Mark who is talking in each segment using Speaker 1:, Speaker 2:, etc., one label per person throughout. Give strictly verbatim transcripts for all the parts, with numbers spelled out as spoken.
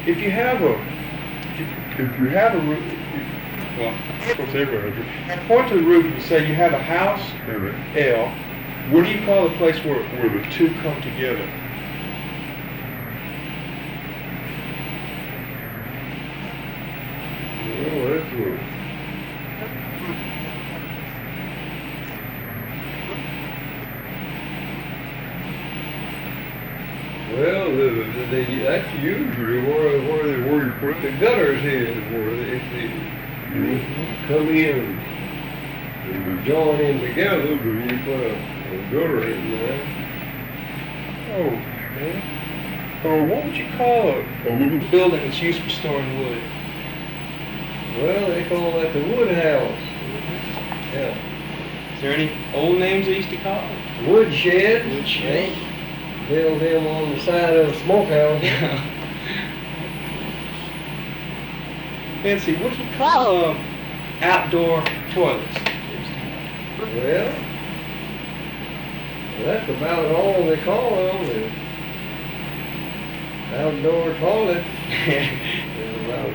Speaker 1: if you have a, if, if you have a roof, well, of course everybody has a roof. Point to the roof and say you have a house, L. What do you call the place where, where the two come together?
Speaker 2: Well, that's a, well, the, the, the, that's usually where, where, they, where you put the gutters in, where they, if they you come in and join in together, then you put a, a gutter in there.
Speaker 1: Oh, okay. Or what would you call a, a little building that's used for storing wood?
Speaker 2: Well, they call that the wood house. Yeah.
Speaker 1: Is there any old names they used to call it?
Speaker 2: Wood shed.
Speaker 1: Wood shed.
Speaker 2: Yeah. Build them on the side of a smokehouse.
Speaker 1: Fancy, what do you call um, outdoor toilets?
Speaker 2: Well, that's about all they call them. Is outdoor toilets. Is about.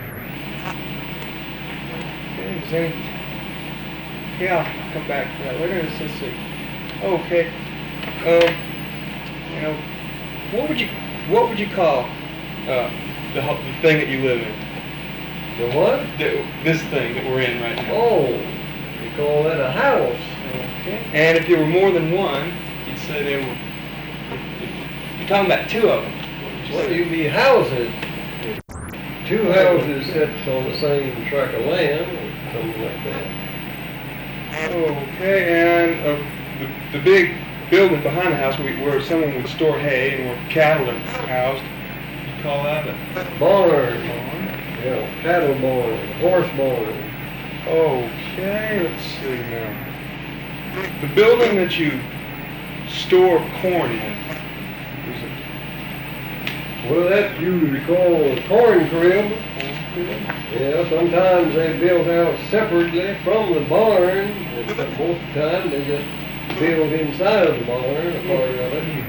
Speaker 1: Okay, is there any, yeah, I'll come back to that later. Let's see. Okay. Um, you know, what would you what would you call uh, the, the thing that you live in?
Speaker 2: The what?
Speaker 1: The, this thing that we're in right now.
Speaker 2: Oh, you call that a house.
Speaker 1: Okay. And if there were more than one, you'd say there were. You're talking about two of them.
Speaker 2: Well, you'd be houses. Two houses set on the same tract of land, or something like that.
Speaker 1: Okay, and uh, the, the big building behind the house where, where someone would store hay and where cattle are housed, you call that a
Speaker 2: barn?
Speaker 1: Barn.
Speaker 2: Yeah, cattle barn, horse barn.
Speaker 1: Okay, let's see now. The building that you store corn in, is it?
Speaker 2: Well, that's usually called a corn crib. Yeah, sometimes they build out separately from the barn, and most of the time they just build inside of the barn, a part of it.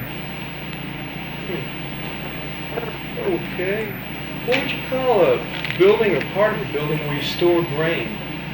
Speaker 1: Okay. What would you call a building or part of a building where you store grain?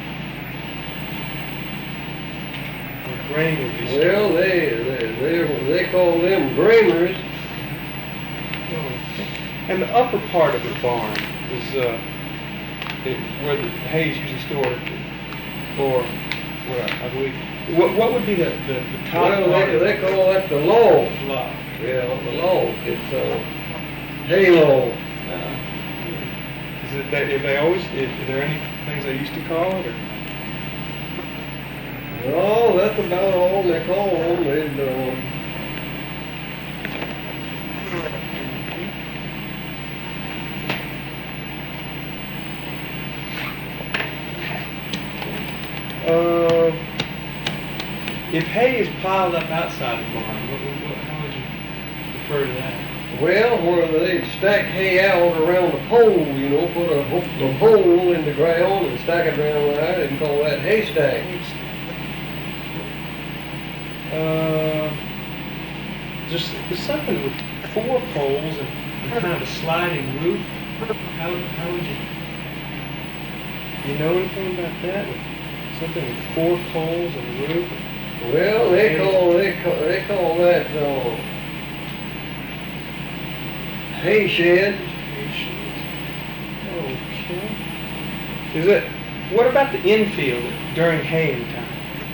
Speaker 1: Where grain would be stored?
Speaker 2: Well, they, they, they, they call them graners.
Speaker 1: Okay. And the upper part of the barn is uh, it, where the hay is usually stored, or what I, I believe. What, what would be the, the, the top
Speaker 2: Well,
Speaker 1: part
Speaker 2: they,
Speaker 1: of
Speaker 2: they call that the log.
Speaker 1: log?
Speaker 2: Yeah, the log. It's a hay log.
Speaker 1: Uh, is it that, if they always, is, are there any things they used to call it? Or?
Speaker 2: No, that's about all they call them. They'd, uh,
Speaker 1: Uh, if hay is piled up outside the barn, what, what, what, how would you refer to that?
Speaker 2: well, where they'd stack hay out around a pole, you know, put a, a pole in the ground and stack it around there, and call that haystack.
Speaker 1: Uh, there's, there's something with four poles and, and kind of a sliding roof. How, how would you, you know anything about that? With something with four poles and a roof?
Speaker 2: Well, they call they call they call that uh, hay shed.
Speaker 1: Okay. Is it? What about the infield during haying time?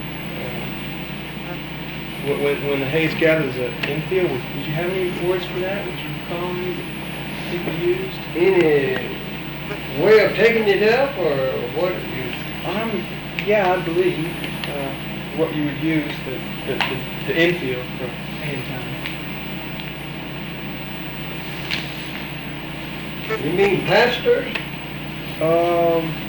Speaker 1: Uh, when, when the hay's gathered as an infield, would, would you have any words for that? Would you recall any that people used?
Speaker 2: Any way of taking it up, or what? You,
Speaker 1: Um, yeah, I believe uh, what you would use the the, the, the infield for haying time.
Speaker 2: you mean pastures?
Speaker 1: Um.